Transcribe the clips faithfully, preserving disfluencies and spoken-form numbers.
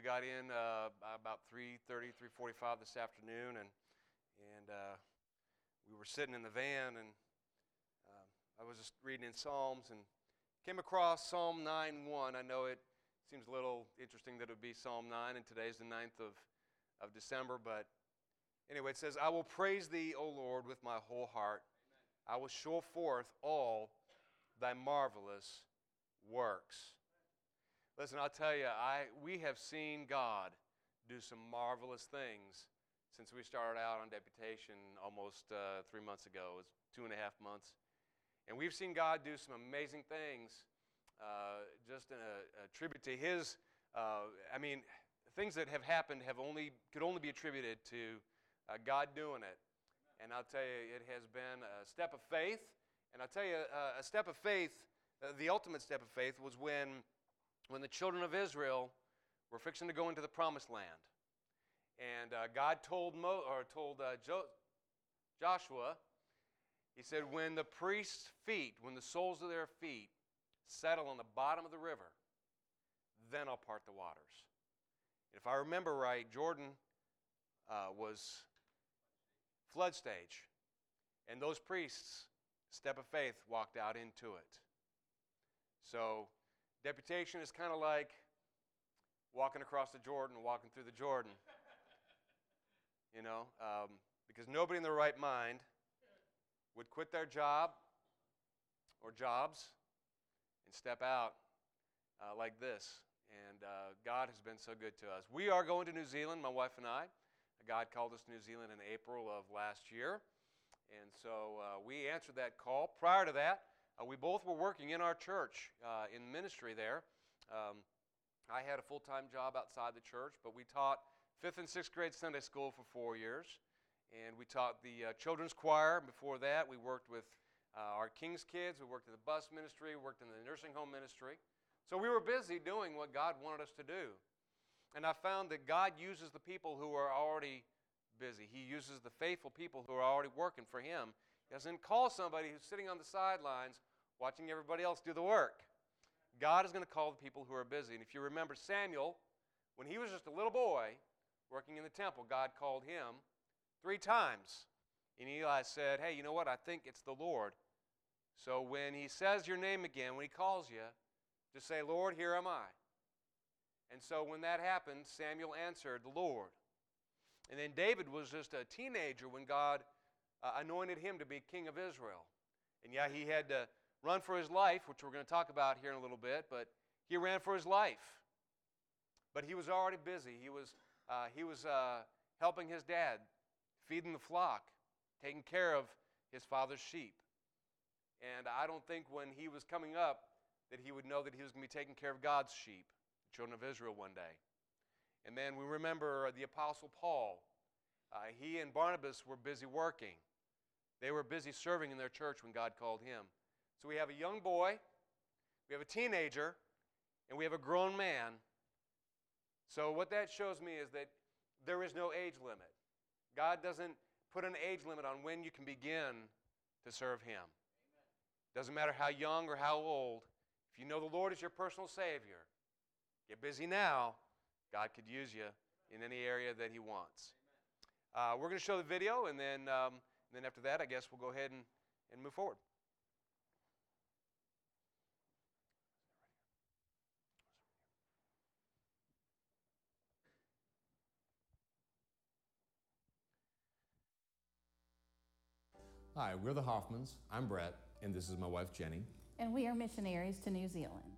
got in uh, about three thirty, three forty-five this afternoon, and and uh, we were sitting in the van, and uh, I was just reading in Psalms and came across Psalm nine one. I know it seems a little interesting that it would be Psalm nine, and today's the ninth of, of December, but anyway, it says, I will praise thee, O Lord, with my whole heart. Amen. I will show forth all thy marvelous works. Listen, I'll tell you, I we have seen God do some marvelous things since we started out on deputation almost uh, three months ago. It was two and a half months. And we've seen God do some amazing things, uh, just in a, a tribute to His, uh, I mean, things that have happened have only could only be attributed to uh, God doing it. And I'll tell you, it has been a step of faith. And I'll tell you, uh, a step of faith, uh, the ultimate step of faith was when when the children of Israel were fixing to go into the promised land. And uh, God told Mo, or told uh, jo- Joshua, He said, when the priest's feet, when the soles of their feet settle on the bottom of the river, then I'll part the waters. If I remember right, Jordan uh, was flood stage, and those priests, step of faith, walked out into it. So deputation is kind of like walking across the Jordan, walking through the Jordan, you know, um, because nobody in their right mind would quit their job or jobs and step out uh, like this. And uh, God has been so good to us. We are going to New Zealand, my wife and I. God called us to New Zealand in April of last year. And so uh, we answered that call. Prior to that, uh, we both were working in our church uh, in ministry there. Um, I had a full-time job outside the church, but we taught fifth and sixth grade Sunday school for four years. And we taught the uh, children's choir. Before that, we worked with uh, our King's Kids. We worked in the bus ministry. We worked in the nursing home ministry. So we were busy doing what God wanted us to do. And I found that God uses the people who are already busy. He uses the faithful people who are already working for Him. He doesn't call somebody who's sitting on the sidelines watching everybody else do the work. God is going to call the people who are busy. And if you remember Samuel, when he was just a little boy working in the temple, God called him three times. And Eli said, hey, you know what? I think it's the Lord. So when He says your name again, when He calls you, just say, Lord, here am I. And so when that happened, Samuel answered, the Lord. And then David was just a teenager when God uh, anointed him to be king of Israel. And yeah, he had to run for his life, which we're going to talk about here in a little bit, but he ran for his life. But he was already busy. He was, uh, he was uh, helping his dad, feeding the flock, taking care of his father's sheep. And I don't think when he was coming up that he would know that he was going to be taking care of God's sheep, the children of Israel, one day. And then we remember the Apostle Paul. Uh, he and Barnabas were busy working. They were busy serving in their church when God called him. So we have a young boy, we have a teenager, and we have a grown man. So what that shows me is that there is no age limit. God doesn't put an age limit on when you can begin to serve Him. Amen. Doesn't matter how young or how old. If you know the Lord is your personal Savior, get busy now. God could use you in any area that He wants. Uh, we're going to show the video, and then, um, and then after that, I guess we'll go ahead and, and move forward. Hi, we're the Hoffmans. I'm Brett, and this is my wife, Jenny. And we are missionaries to New Zealand.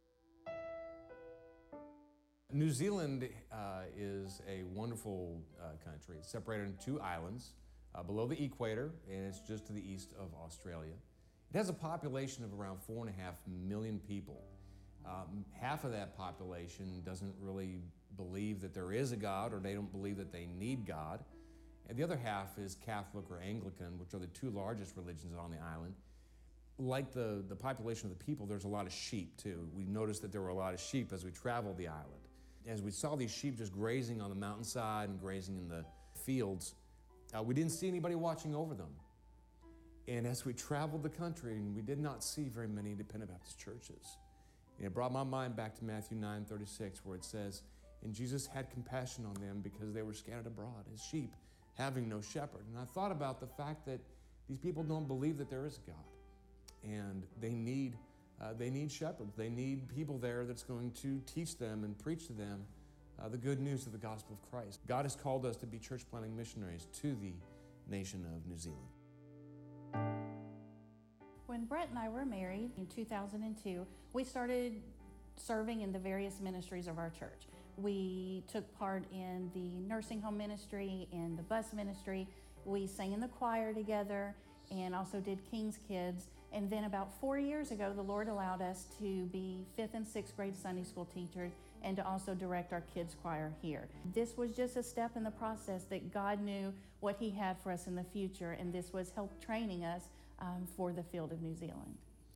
New Zealand uh, is a wonderful uh, country. It's separated into two islands uh, below the equator, and it's just to the east of Australia. It has a population of around four and a half million people. Um, half of that population doesn't really believe that there is a God, or they don't believe that they need God. And the other half is Catholic or Anglican, which are the two largest religions on the island. Like the, the population of the people, there's a lot of sheep too. We noticed that there were a lot of sheep as we traveled the island. As we saw these sheep just grazing on the mountainside and grazing in the fields, uh, we didn't see anybody watching over them. And as we traveled the country, we did not see very many independent Baptist churches. And it brought my mind back to Matthew nine thirty-six, where it says, And Jesus had compassion on them because they were scattered abroad as sheep, having no shepherd. And I thought about the fact that these people don't believe that there is a God. And they need, uh, they need shepherds. They need people there that's going to teach them and preach to them uh, the good news of the gospel of Christ. God has called us to be church planting missionaries to the nation of New Zealand. When Brett and I were married in two thousand two, we started serving in the various ministries of our church. We took part in the nursing home ministry and the bus ministry. We sang in the choir together and also did King's Kids. And then about four years ago, the Lord allowed us to be fifth and sixth grade Sunday school teachers and to also direct our kids choir here. This was just a step in the process that God knew what He had for us in the future, and this was help training us um, for the field of New Zealand.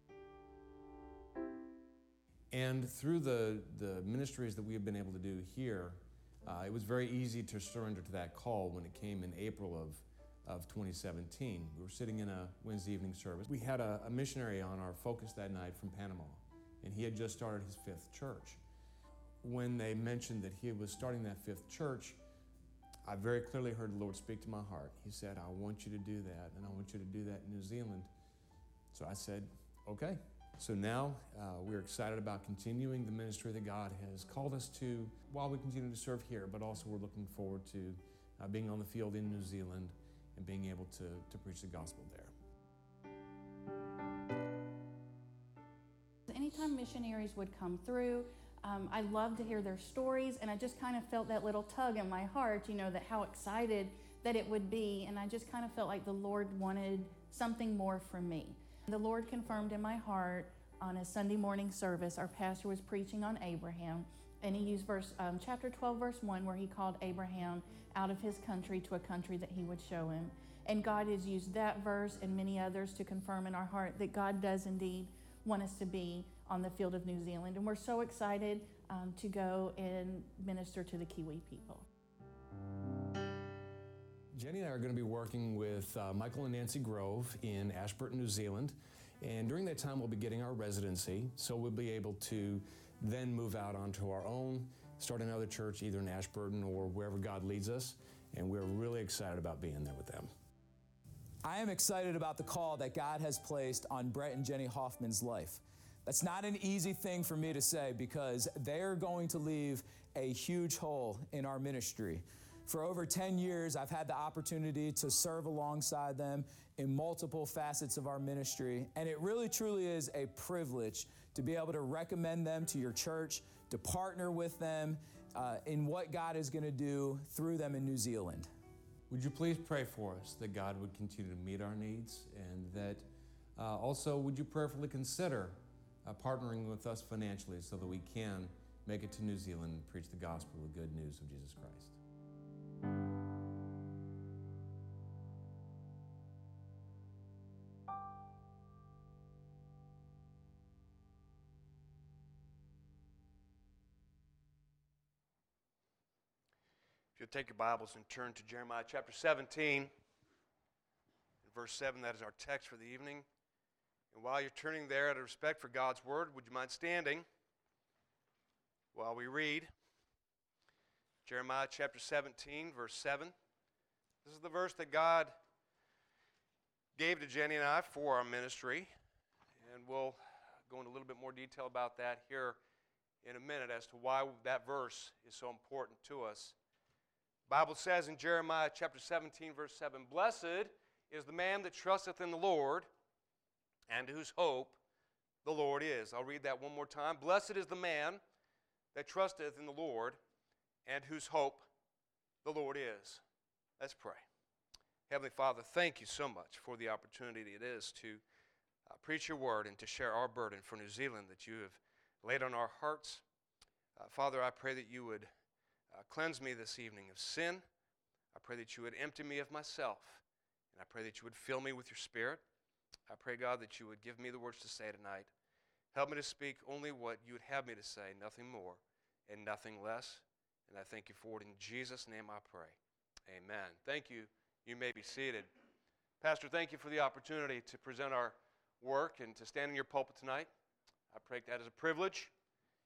And through the, the ministries that we have been able to do here, uh, it was very easy to surrender to that call when it came in April of, of twenty seventeen. We were sitting in a Wednesday evening service. We had a, a missionary on our focus that night from Panama, and he had just started his fifth church. When they mentioned that he was starting that fifth church, I very clearly heard the Lord speak to my heart. He said, I want you to do that, and I want you to do that in New Zealand. So I said, okay. So now uh, we're excited about continuing the ministry that God has called us to while we continue to serve here, but also we're looking forward to uh, being on the field in New Zealand and being able to, to preach the gospel there. Anytime missionaries would come through, um, I loved to hear their stories, and I just kind of felt that little tug in my heart, you know, that how excited that it would be, and I just kind of felt like the Lord wanted something more from me. The Lord confirmed in my heart on a Sunday morning service, our pastor was preaching on Abraham, and he used verse, um, chapter twelve, verse one, where he called Abraham out of his country to a country that he would show him. And God has used that verse and many others to confirm in our heart that God does indeed want us to be on the field of New Zealand. And we're so excited um, to go and minister to the Kiwi people. Jenny and I are going to be working with uh, Michael and Nancy Grove in Ashburton, New Zealand. And during that time, we'll be getting our residency, so we'll be able to then move out onto our own, start another church either in Ashburton or wherever God leads us. And we're really excited about being there with them. I am excited about the call that God has placed on Brett and Jenny Hoffman's life. That's not an easy thing for me to say because they're going to leave a huge hole in our ministry. For over ten years, I've had the opportunity to serve alongside them in multiple facets of our ministry, and it really truly is a privilege to be able to recommend them to your church, to partner with them uh, in what God is going to do through them in New Zealand. Would you please pray for us that God would continue to meet our needs, and that uh, also would you prayerfully consider uh, partnering with us financially so that we can make it to New Zealand and preach the gospel, the good news of Jesus Christ. If you'll take your Bibles and turn to Jeremiah chapter seventeen, verse seven, that is our text for the evening. And while you're turning there, out of respect for God's word, would you mind standing while we read Jeremiah chapter seventeen, verse seven. This is the verse that God gave to Jenny and I for our ministry, and we'll go into a little bit more detail about that here in a minute as to why that verse is so important to us. The Bible says in Jeremiah chapter seventeen, verse seven, "Blessed is the man that trusteth in the Lord, and whose hope the Lord is." I'll read that one more time. "Blessed is the man that trusteth in the Lord, and whose hope the Lord is." Let's pray. Heavenly Father, thank you so much for the opportunity it is to uh, preach your word and to share our burden for New Zealand that you have laid on our hearts. Uh, Father, I pray that you would uh, cleanse me this evening of sin. I pray that you would empty me of myself, and I pray that you would fill me with your Spirit. I pray, God, that you would give me the words to say tonight. Help me to speak only what you would have me to say, nothing more and nothing less. And I thank you for it. In Jesus' name I pray. Amen. Thank you. You may be seated. Pastor, thank you for the opportunity to present our work and to stand in your pulpit tonight. I pray that is a privilege.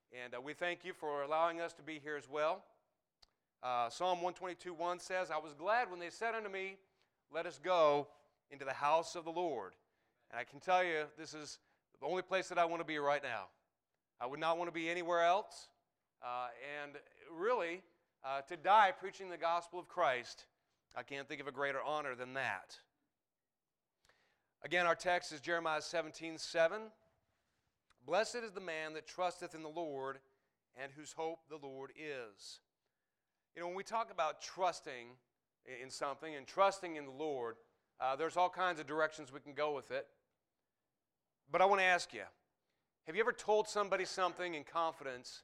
And uh, we thank you for allowing us to be here as well. Uh, Psalm one twenty-two one says, I was glad when they said unto me, let us go into the house of the Lord. And I can tell you, this is the only place that I want to be right now. I would not want to be anywhere else. Uh, and really, uh, to die preaching the gospel of Christ, I can't think of a greater honor than that. Again, our text is Jeremiah seventeen seven. Blessed is the man that trusteth in the Lord, and whose hope the Lord is. You know, when we talk about trusting in something and trusting in the Lord, uh, there's all kinds of directions we can go with it. But I want to ask you, have you ever told somebody something in confidence?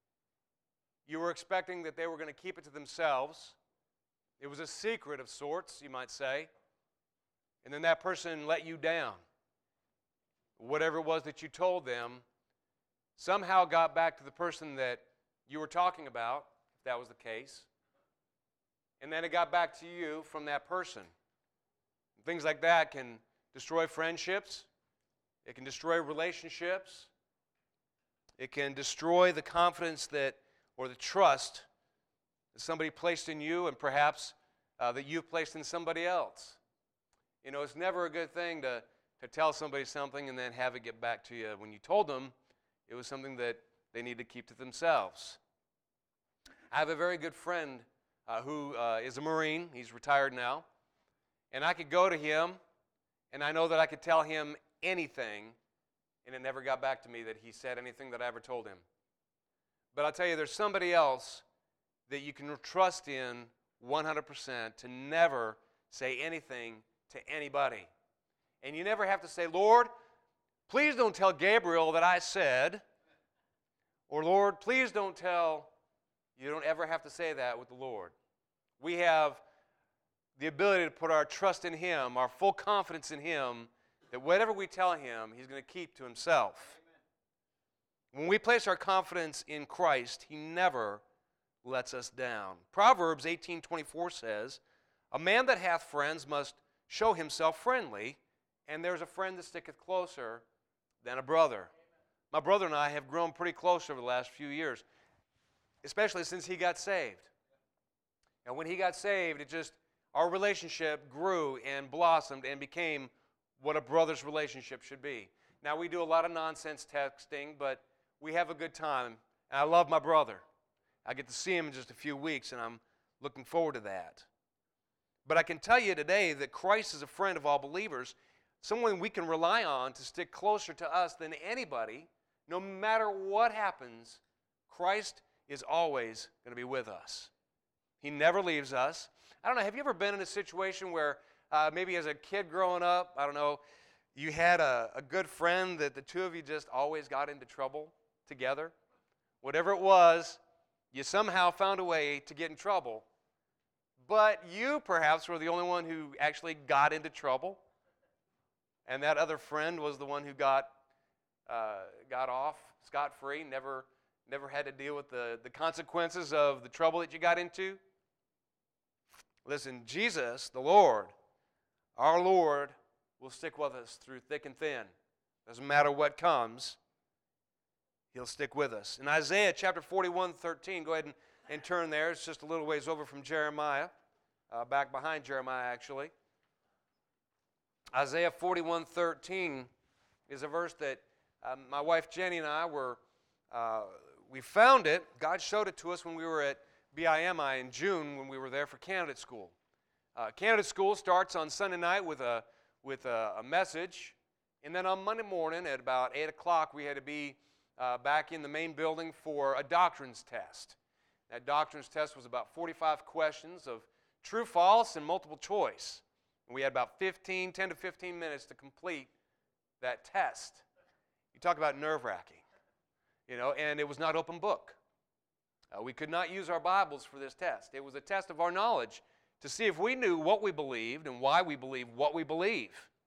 You were expecting that they were going to keep it to themselves. It was a secret of sorts, you might say. And then that person let you down. Whatever it was that you told them somehow got back to the person that you were talking about, if that was the case. And then it got back to you from that person. Things like that can destroy friendships. It can destroy relationships. It can destroy the confidence that, or the trust that somebody placed in you, and perhaps uh, that you've placed in somebody else. You know, it's never a good thing to, to tell somebody something and then have it get back to you. When you told them, it was something that they need to keep to themselves. I have a very good friend uh, who uh, is a Marine. He's retired now. And I could go to him, and I know that I could tell him anything, and it never got back to me that he said anything that I ever told him. But I'll tell you, there's somebody else that you can trust in one hundred percent to never say anything to anybody. And you never have to say, Lord, please don't tell Gabriel that I said, or Lord, please don't tell. You don't ever have to say that with the Lord. We have the ability to put our trust in Him, our full confidence in Him, that whatever we tell Him, He's going to keep to Himself. When we place our confidence in Christ, He never lets us down. Proverbs eighteen twenty-four says, a man that hath friends must show himself friendly, and there's a friend that sticketh closer than a brother. My brother and I have grown pretty close over the last few years, especially since he got saved. And when he got saved, it just, our relationship grew and blossomed and became what a brother's relationship should be. Now, we do a lot of nonsense texting, but we have a good time, and I love my brother. I get to see him in just a few weeks, and I'm looking forward to that. But I can tell you today that Christ is a friend of all believers, someone we can rely on to stick closer to us than anybody. No matter what happens, Christ is always going to be with us. He never leaves us. I don't know, have you ever been in a situation where uh, maybe as a kid growing up, I don't know, you had a, a good friend that the two of you just always got into trouble together? Whatever it was, you somehow found a way to get in trouble. But you perhaps were the only one who actually got into trouble, and that other friend was the one who got uh, got off scot-free, never never had to deal with the, the consequences of the trouble that you got into. Listen, Jesus, the Lord, our Lord, will stick with us through thick and thin. Doesn't matter what comes, He'll stick with us. In Isaiah chapter forty-one, thirteen, go ahead and, and turn there. It's just a little ways over from Jeremiah, uh, back behind Jeremiah actually. Isaiah forty-one, thirteen is a verse that um, my wife Jenny and I were, uh, we found it. God showed it to us when we were at B I M I in June when we were there for candidate school. Uh, candidate school starts on Sunday night with a with a, a message, and then on Monday morning at about eight o'clock we had to be uh, back in the main building for a doctrines test. That doctrines test was about forty-five questions of true, false, and multiple choice. And we had about fifteen, ten to fifteen minutes to complete that test. You talk about nerve-wracking, you know, and it was not open book. Uh, we could not use our Bibles for this test. It was a test of our knowledge to see if we knew what we believed and why we believe what we believe.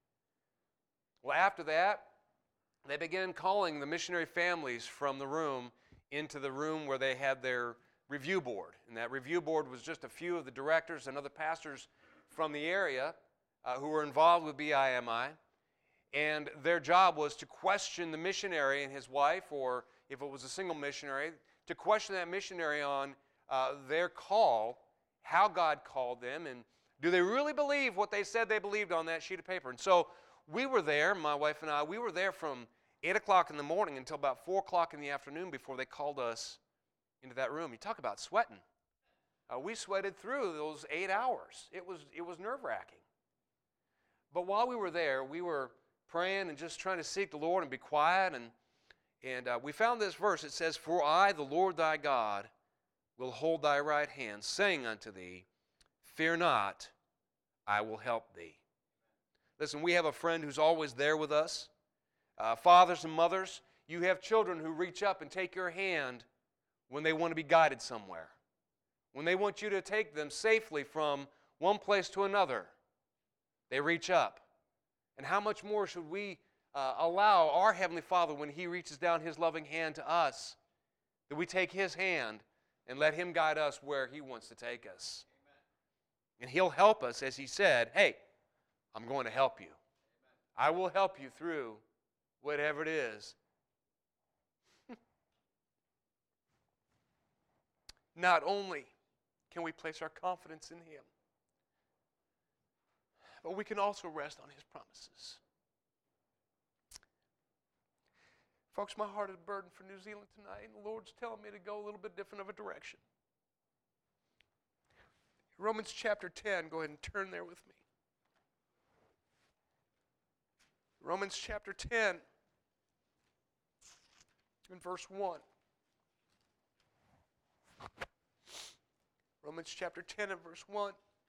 Well, after that, they began calling the missionary families from the room into the room where they had their review board. And that review board was just a few of the directors and other pastors from the area uh, who were involved with B I M I. And their job was to question the missionary and his wife, or if it was a single missionary, to question that missionary on uh, their call, how God called them, and do they really believe what they said they believed on that sheet of paper. And so we were there, my wife and I, we were there from eight o'clock in the morning until about four o'clock in the afternoon before they called us into that room. You talk about sweating. Uh, we sweated through those eight hours. It was, it was nerve-wracking. But while we were there, we were praying and just trying to seek the Lord and be quiet. And, and uh, we found this verse. It says, "For I, the Lord thy God, will hold thy right hand, saying unto thee, Fear not, I will help thee." Listen, we have a friend who's always there with us. Uh, fathers and mothers, you have children who reach up and take your hand when they want to be guided somewhere, when they want you to take them safely from one place to another. They reach up. And how much more should we uh, allow our Heavenly Father, when He reaches down His loving hand to us, that we take His hand and let Him guide us where He wants to take us. Amen. And He'll help us, as He said, "Hey, I'm going to help you. Amen. I will help you through whatever it is." Not only can we place our confidence in Him, but we can also rest on His promises. Folks, my heart is burdened for New Zealand tonight, and the Lord's telling me to go a little bit different of a direction. Romans chapter ten, go ahead and turn there with me. Romans chapter ten, and verse one. Romans chapter ten and verse one.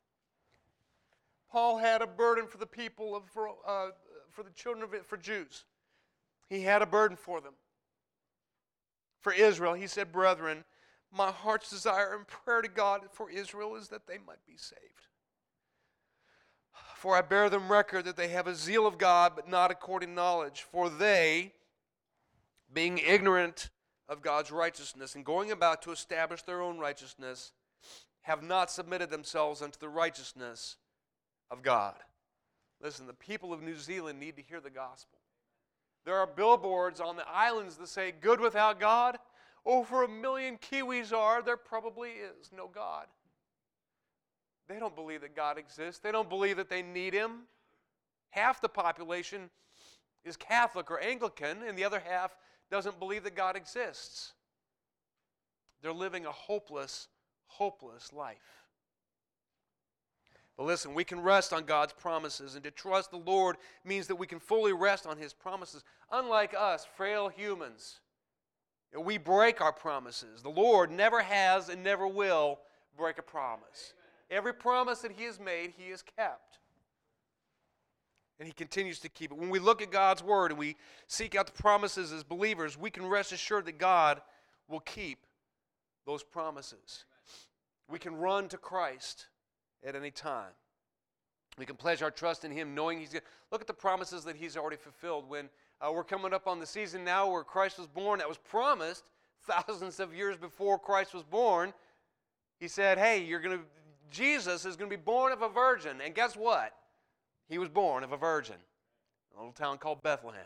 Paul had a burden for the people of, uh, for the children of it, for Jews. He had a burden for them. For Israel, he said, "Brethren, my heart's desire and prayer to God for Israel is that they might be saved. For I bear them record that they have a zeal of God, but not according to knowledge. For they, being ignorant of God's righteousness and going about to establish their own righteousness, have not submitted themselves unto the righteousness of God." Listen, the people of New Zealand need to hear the gospel. There are billboards on the islands that say, "Good without God." Over a million Kiwis are. There probably is no God. They don't believe that God exists. They don't believe that they need Him. Half the population is Catholic or Anglican, and the other half doesn't believe that God exists. They're living a hopeless, hopeless life. But listen, we can rest on God's promises, and to trust the Lord means that we can fully rest on His promises. Unlike us, frail humans, we break our promises. The Lord never has and never will break a promise. Every promise that He has made, He has kept. And He continues to keep it. When we look at God's Word and we seek out the promises as believers, we can rest assured that God will keep those promises. We can run to Christ at any time. We can pledge our trust in Him, knowing He's going to look at the promises that He's already fulfilled. When uh, we're coming up on the season now where Christ was born, that was promised thousands of years before Christ was born. He said, "Hey, you're going to Jesus is going to be born of a virgin." And guess what? He was born of a virgin. A little town called Bethlehem.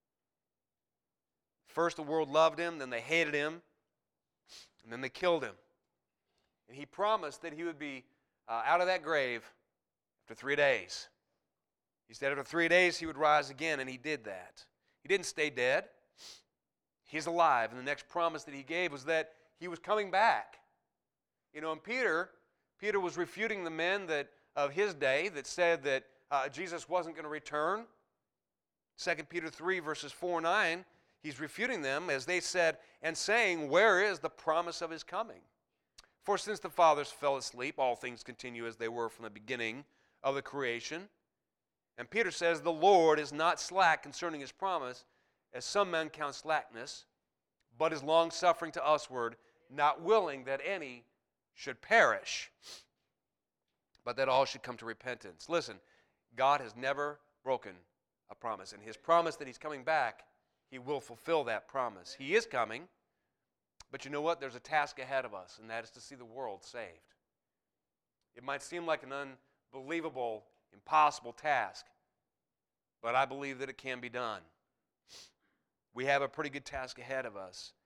First the world loved Him, then they hated Him, and then they killed Him. And He promised that He would be uh, out of that grave after three days. He said after three days He would rise again, and He did that. He didn't stay dead. He's alive. And the next promise that He gave was that He was coming back. You know, and Peter, Peter was refuting the men that of his day that said that uh, Jesus wasn't going to return. Second Peter three, verses four and nine, he's refuting them as they said, and saying, "Where is the promise of His coming? For since the fathers fell asleep, all things continue as they were from the beginning of the creation." And Peter says, "The Lord is not slack concerning His promise, as some men count slackness, but is long-suffering to usward, not willing that any should perish, but that all should come to repentance." Listen, God has never broken a promise. And His promise that He's coming back, He will fulfill that promise. He is coming, but you know what? There's a task ahead of us, and that is to see the world saved. It might seem like an unbelievable, impossible task, but I believe that it can be done. We have a pretty good task ahead of us.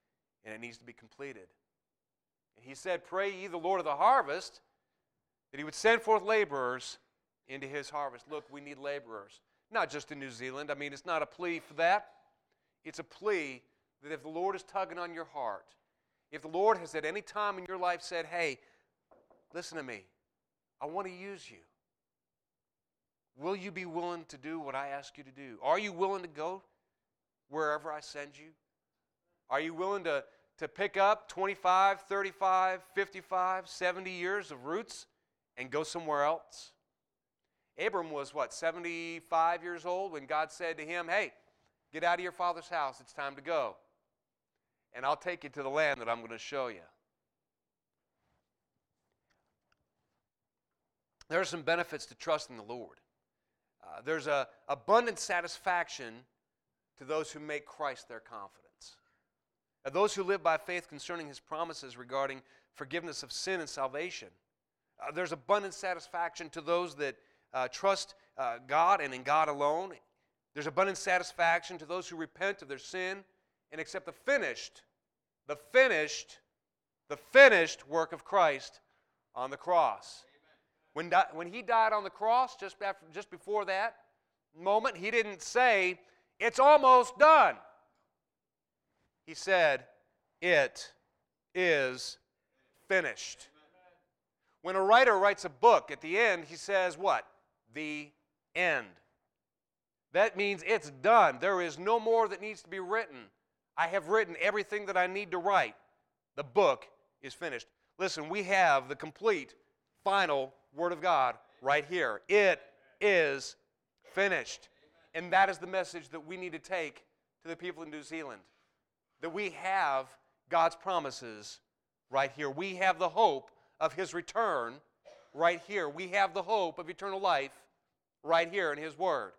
and it needs to be completed. And he said, pray ye the Lord of the harvest that he would send forth laborers into his harvest. Look, we need laborers. Not just in New Zealand. I mean, it's not a plea for that. It's a plea that if the Lord is tugging on your heart, if the Lord has at any time in your life said, hey, listen to me, I want to use you. Will you be willing to do what I ask you to do? Are you willing to go wherever I send you? Are you willing to, to pick up twenty-five, thirty-five, fifty-five, seventy years of roots and go somewhere else? Abram was, what, seventy-five years old when God said to him, hey, get out of your father's house. It's time to go. And I'll take you to the land that I'm going to show you. There are some benefits to trusting the Lord. Uh, there's a abundant satisfaction to those who make Christ their confidence. Uh, those who live by faith concerning his promises regarding forgiveness of sin and salvation. Uh, there's abundant satisfaction to those that uh, trust uh, God and in God alone. There's abundant satisfaction to those who repent of their sin and accept the finished, the finished, the finished work of Christ on the cross. When, di- when he died on the cross, just, after, just before that moment, he didn't say, it's almost done. He said, it is finished. When a writer writes a book, at the end, he says what? The end. That means it's done. There is no more that needs to be written. I have written everything that I need to write. The book is finished. Listen, we have the complete, final Word of God right here. It is finished. And that is the message that we need to take to the people in New Zealand. That we have God's promises right here. We have the hope of his return right here. We have the hope of eternal life right here in his Word.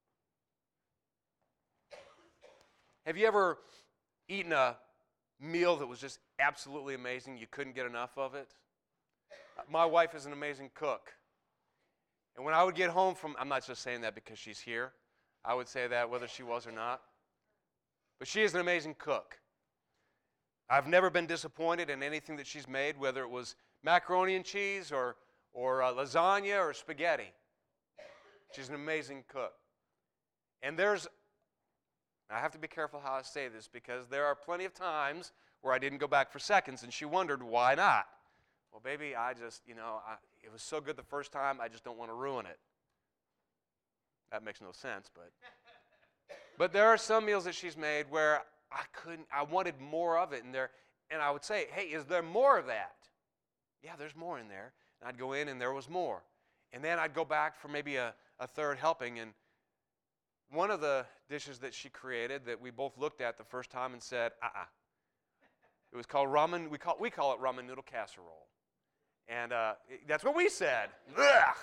Have you ever eaten a meal that was just absolutely amazing? You couldn't get enough of it? My wife is an amazing cook. And when I would get home from, I'm not just saying that because she's here. I would say that whether she was or not. But she is an amazing cook. I've never been disappointed in anything that she's made, whether it was macaroni and cheese or, or uh, lasagna or spaghetti. She's an amazing cook. And there's, I have to be careful how I say this because there are plenty of times where I didn't go back for seconds and she wondered why not. Well, baby, I just, you know, I, it was so good the first time, I just don't want to ruin it. That makes no sense, but. But there are some meals that she's made where I couldn't, I wanted more of it in there. And I would say, hey, is there more of that? Yeah, there's more in there. And I'd go in and there was more. And then I'd go back for maybe a, a third helping. And one of the dishes that she created that we both looked at the first time and said, uh-uh. It was called ramen, we call, we call it ramen noodle casserole. And uh, that's what we said. Ugh.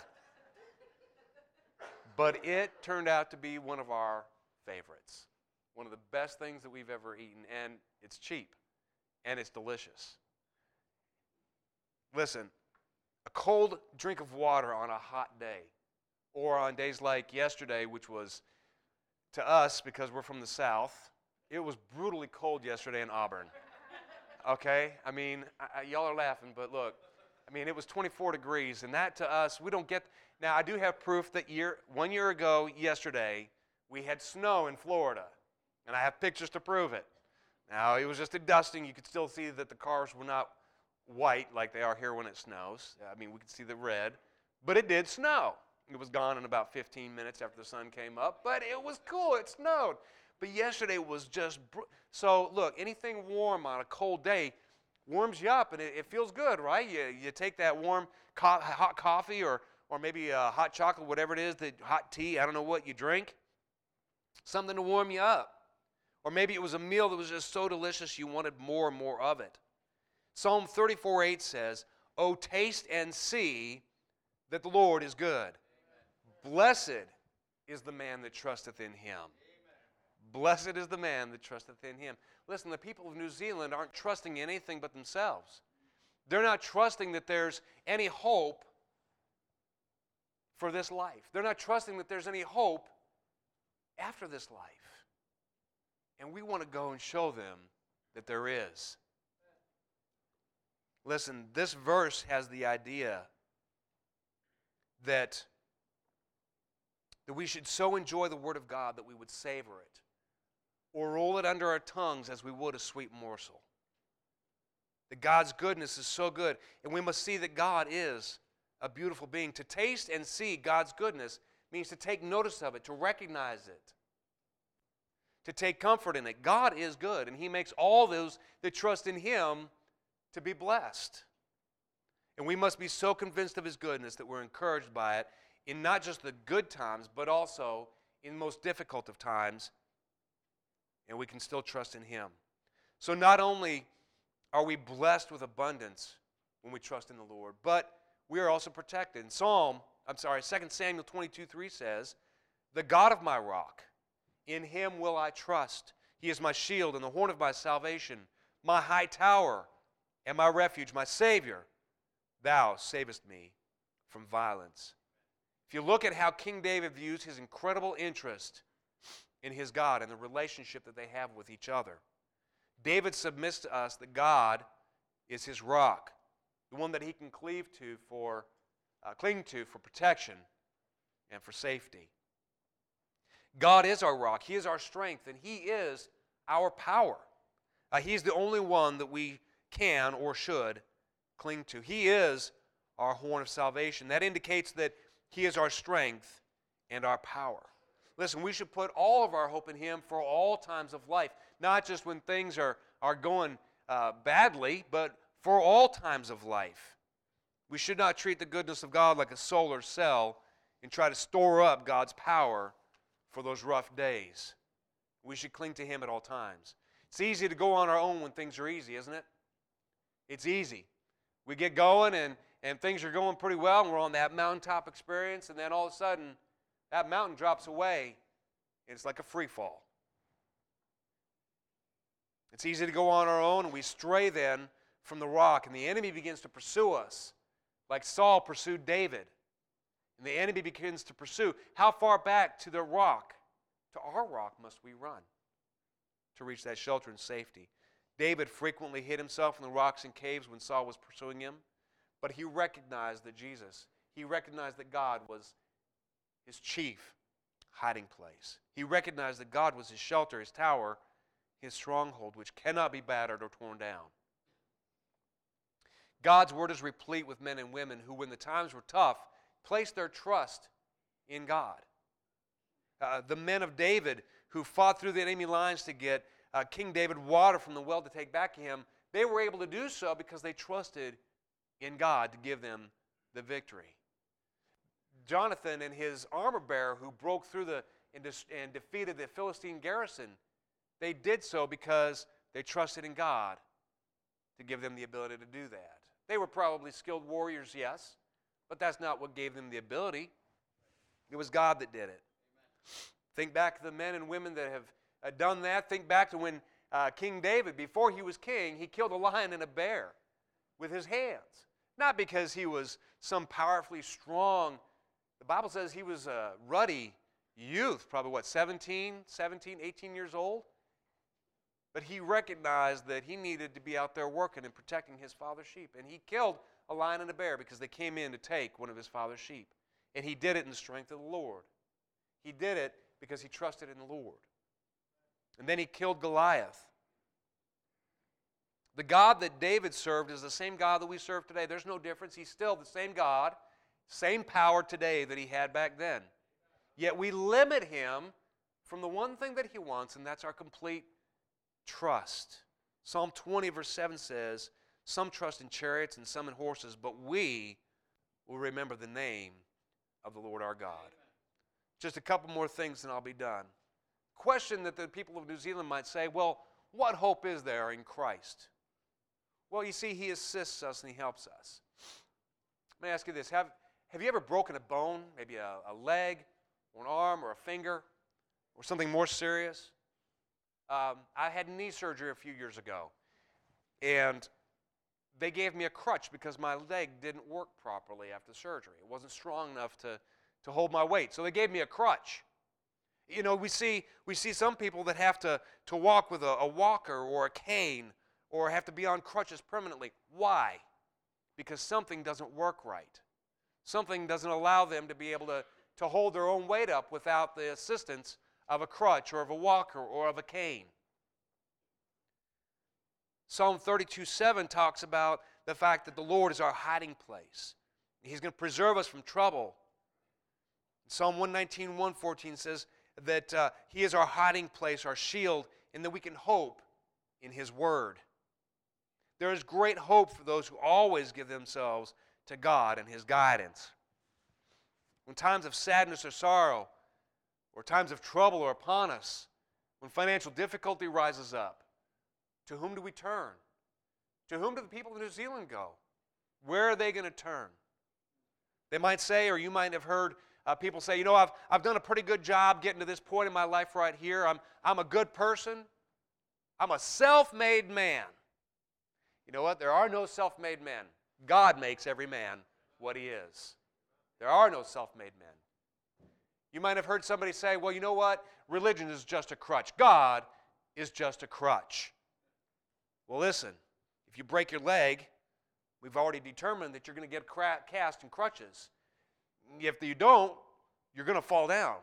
But it turned out to be one of our favorites. One of the best things that we've ever eaten. And it's cheap. And it's delicious. Listen, a cold drink of water on a hot day. Or on days like yesterday, which was, to us, because we're from the South, it was brutally cold yesterday in Auburn. Okay? I mean, I, I, y'all are laughing, but look. I mean, it was twenty-four degrees, and that to us, we don't get. Now, I do have proof that year, one year ago, yesterday, we had snow in Florida, and I have pictures to prove it. Now, it was just a dusting. You could still see that the cars were not white like they are here when it snows. I mean, we could see the red, but it did snow. It was gone in about fifteen minutes after the sun came up, but it was cool. It snowed. But yesterday was just, br- so look, anything warm on a cold day warms you up, and it, it feels good, right? You, you take that warm co- hot coffee or, or maybe a hot chocolate, whatever it is, the hot tea, I don't know what you drink, something to warm you up. Or maybe it was a meal that was just so delicious you wanted more and more of it. Psalm thirty-four eight says, "O taste and see that the Lord is good. Amen. Blessed is the man that trusteth in him." Amen. Blessed is the man that trusteth in him. Listen, the people of New Zealand aren't trusting anything but themselves. They're not trusting that there's any hope for this life. They're not trusting that there's any hope after this life. And we want to go and show them that there is. Listen, this verse has the idea that, that we should so enjoy the Word of God that we would savor it, or roll it under our tongues as we would a sweet morsel. That God's goodness is so good, and we must see that God is a beautiful being. To taste and see God's goodness means to take notice of it, to recognize it, to take comfort in it. God is good, and He makes all those that trust in Him to be blessed. And we must be so convinced of His goodness that we're encouraged by it in not just the good times, but also in the most difficult of times, and we can still trust in Him. So not only are we blessed with abundance when we trust in the Lord, but we are also protected. In Psalm, I'm sorry, Second Samuel twenty-two three says, "The God of my rock, in Him will I trust. He is my shield and the horn of my salvation, my high tower and my refuge, my Savior. Thou savest me from violence." If you look at how King David views his incredible interest in his God and the relationship that they have with each other, David submits to us that God is his rock, the one that he can cleave to for, uh, cling to for protection and for safety. God is our rock. He is our strength, and He is our power. Uh, he's the only one that we can or should cling to. He is our horn of salvation. That indicates that He is our strength and our power. Listen, we should put all of our hope in Him for all times of life, not just when things are, are going uh, badly, but for all times of life. We should not treat the goodness of God like a solar cell and try to store up God's power for those rough days. We should cling to Him at all times. It's easy to go on our own when things are easy, isn't it? It's easy. We get going and, and things are going pretty well, and we're on that mountaintop experience, and then all of a sudden, that mountain drops away, and it's like a free fall. It's easy to go on our own, and we stray then from the rock, and the enemy begins to pursue us, like Saul pursued David. And the enemy begins to pursue. How far back to the rock, to our rock, must we run to reach that shelter and safety? David frequently hid himself in the rocks and caves when Saul was pursuing him, but he recognized that Jesus, he recognized that God was his chief hiding place. He recognized that God was his shelter, his tower, his stronghold, which cannot be battered or torn down. God's word is replete with men and women who, when the times were tough, placed their trust in God. Uh, the men of David who fought through the enemy lines to get uh, King David water from the well to take back to him, they were able to do so because they trusted in God to give them the victory. Jonathan and his armor bearer who broke through the and, dis- and defeated the Philistine garrison, they did so because they trusted in God to give them the ability to do that. They were probably skilled warriors, yes, but that's not what gave them the ability. It was God that did it. Amen. Think back to the men and women that have uh, done that. Think back to when uh, King David, before he was king, he killed a lion and a bear with his hands. Not because he was some powerfully strong. The Bible says he was a ruddy youth, probably what, seventeen, seventeen, eighteen years old? But he recognized that he needed to be out there working and protecting his father's sheep. And he killed a lion and a bear because they came in to take one of his father's sheep. And he did it in the strength of the Lord. He did it because he trusted in the Lord. And then he killed Goliath. The God that David served is the same God that we serve today. There's no difference. He's still the same God, same power today that he had back then. Yet we limit him from the one thing that he wants, and that's our complete trust. Psalm twenty verse seven says, "Some trust in chariots and some in horses, but we will remember the name of the Lord our God." Amen. Just a couple more things and I'll be done. Question that the people of New Zealand might say, well, what hope is there in Christ? Well, you see, He assists us and He helps us. Let me ask you this. Have, have you ever broken a bone, maybe a, a leg or an arm or a finger or something more serious? Um, I had knee surgery a few years ago, and they gave me a crutch because my leg didn't work properly after surgery. It wasn't strong enough to, to hold my weight, so they gave me a crutch. You know, we see we see some people that have to, to walk with a, a walker or a cane or have to be on crutches permanently. Why? Because something doesn't work right. Something doesn't allow them to be able to, to hold their own weight up without the assistance of a crutch or of a walker or of a cane. Psalm thirty-two seven talks about the fact that the Lord is our hiding place. He's going to preserve us from trouble. Psalm one nineteen, one fourteen says that uh, He is our hiding place, our shield, and that we can hope in His Word. There is great hope for those who always give themselves to God and His guidance. When times of sadness or sorrow, or times of trouble are upon us, when financial difficulty rises up, to whom do we turn? To whom do the people of New Zealand go? Where are they going to turn? They might say, or you might have heard uh, people say, you know, I've, I've done a pretty good job getting to this point in my life right here. I'm, I'm a good person. I'm a self-made man. You know what? There are no self-made men. God makes every man what he is. There are no self-made men. You might have heard somebody say, well, you know what? Religion is just a crutch. God is just a crutch. Well, listen, if you break your leg, we've already determined that you're going to get cast in crutches. If you don't, you're going to fall down.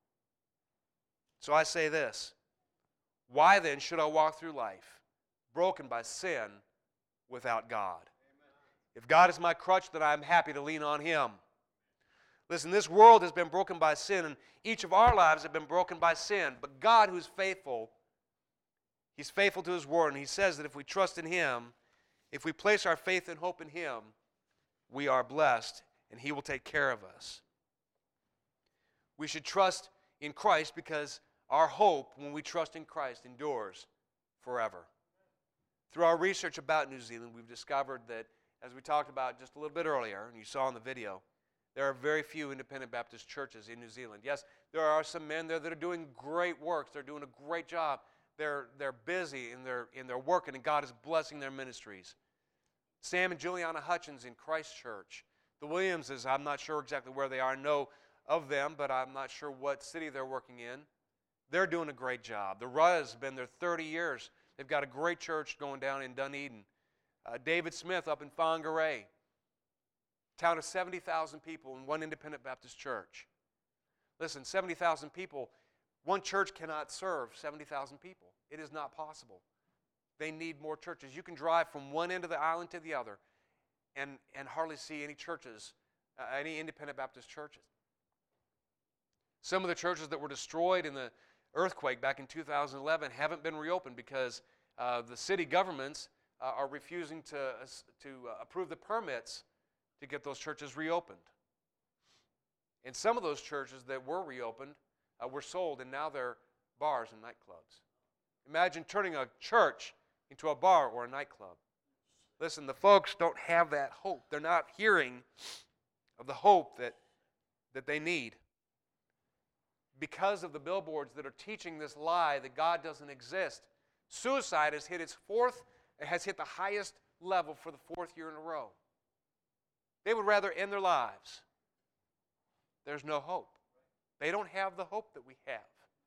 So I say this, why then should I walk through life broken by sin without God? Amen. If God is my crutch, then I'm happy to lean on Him. Listen, this world has been broken by sin, and each of our lives have been broken by sin. But God, who's faithful, He's faithful to His Word, and He says that if we trust in Him, if we place our faith and hope in Him, we are blessed, and He will take care of us. We should trust in Christ because our hope, when we trust in Christ, endures forever. Through our research about New Zealand, we've discovered that, as we talked about just a little bit earlier, and you saw in the video, there are very few independent Baptist churches in New Zealand. Yes, there are some men there that are doing great works. They're doing a great job. They're, they're busy in their, in their working, and God is blessing their ministries. Sam and Juliana Hutchins in Christ Church. The Williamses, I'm not sure exactly where they are. I know of them, but I'm not sure what city they're working in. They're doing a great job. The Ruttas have been there thirty years. They've got a great church going down in Dunedin. Uh, David Smith up in Whangarei. Town of seventy thousand people in one independent Baptist church. Listen, seventy thousand people, one church cannot serve seventy thousand people. It is not possible. They need more churches. You can drive from one end of the island to the other and, and hardly see any churches, uh, any independent Baptist churches. Some of the churches that were destroyed in the earthquake back in two thousand eleven haven't been reopened because uh, the city governments uh, are refusing to, uh, to uh, approve the permits to get those churches reopened. And some of those churches that were reopened uh, were sold, and now they're bars and nightclubs. Imagine turning a church into a bar or a nightclub. Listen, the folks don't have that hope. They're not hearing of the hope that, that they need. Because of the billboards that are teaching this lie that God doesn't exist, suicide has hit its fourth, has hit the highest level for the fourth year in a row. They would rather end their lives. There's no hope. They don't have the hope that we have.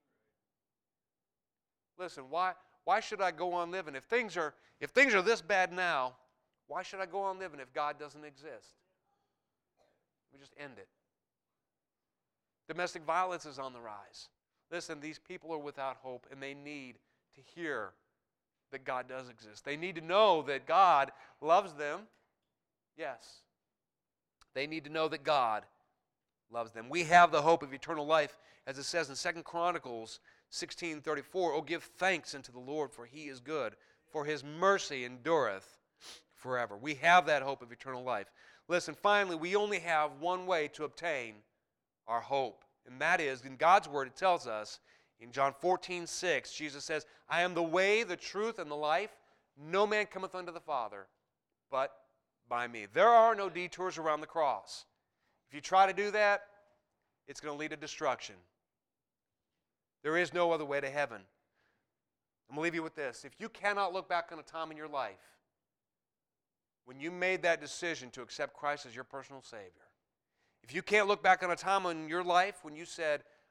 Listen, why, why should I go on living? If things are, if things are this bad now, why should I go on living if God doesn't exist? We just end it. Domestic violence is on the rise. Listen, these people are without hope, and they need to hear that God does exist. They need to know that God loves them. Yes. They need to know that God loves them. We have the hope of eternal life, as it says in Second Chronicles sixteen thirty-four. Oh, give thanks unto the Lord, for He is good, for His mercy endureth forever. We have that hope of eternal life. Listen, finally, we only have one way to obtain our hope, and that is, in God's Word, it tells us, in John fourteen six, Jesus says, I am the way, the truth, and the life. No man cometh unto the Father but by me. There are no detours around the cross. If you try to do that, it's going to lead to destruction. There is no other way to heaven. I'm going to leave you with this. If you cannot look back on a time in your life when you made that decision to accept Christ as your personal Savior, if you can't look back on a time in your life when you said,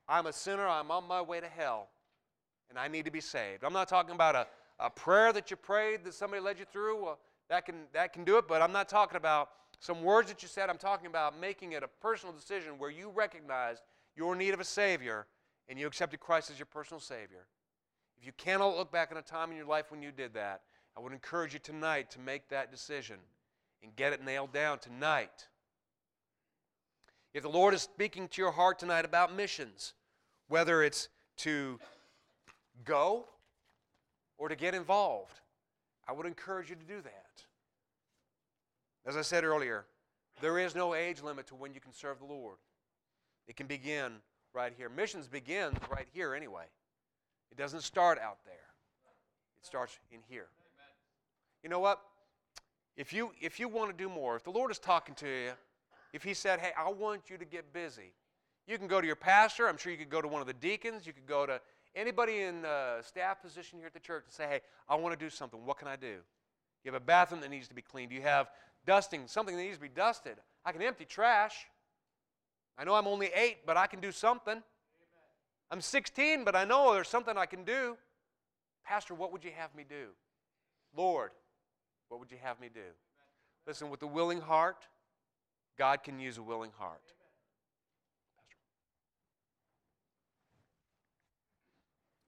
I'm a sinner, I'm on my way to hell, and I need to be saved. I'm not talking about a, a prayer that you prayed that somebody led you through. Well, that can, that can do it, but I'm not talking about some words that you said. I'm talking about making it a personal decision where you recognized your need of a Savior and you accepted Christ as your personal Savior. If you cannot look back on a time in your life when you did that, I would encourage you tonight to make that decision and get it nailed down tonight. If the Lord is speaking to your heart tonight about missions, whether it's to go or to get involved, I would encourage you to do that. As I said earlier, there is no age limit to when you can serve the Lord. It can begin right here. Missions begins right here anyway. It doesn't start out there. It starts in here. You know what? If you, if you want to do more, if the Lord is talking to you, if He said, hey, I want you to get busy, you can go to your pastor. I'm sure you could go to one of the deacons. You could go to anybody in uh, staff position here at the church and say, hey, I want to do something. What can I do? You have a bathroom that needs to be cleaned. You have dusting, something that needs to be dusted. I can empty trash. I know I'm only eight, but I can do something. Amen. I'm sixteen, but I know there's something I can do. Pastor, what would you have me do? Lord, what would you have me do? Amen. Listen, with a willing heart, God can use a willing heart.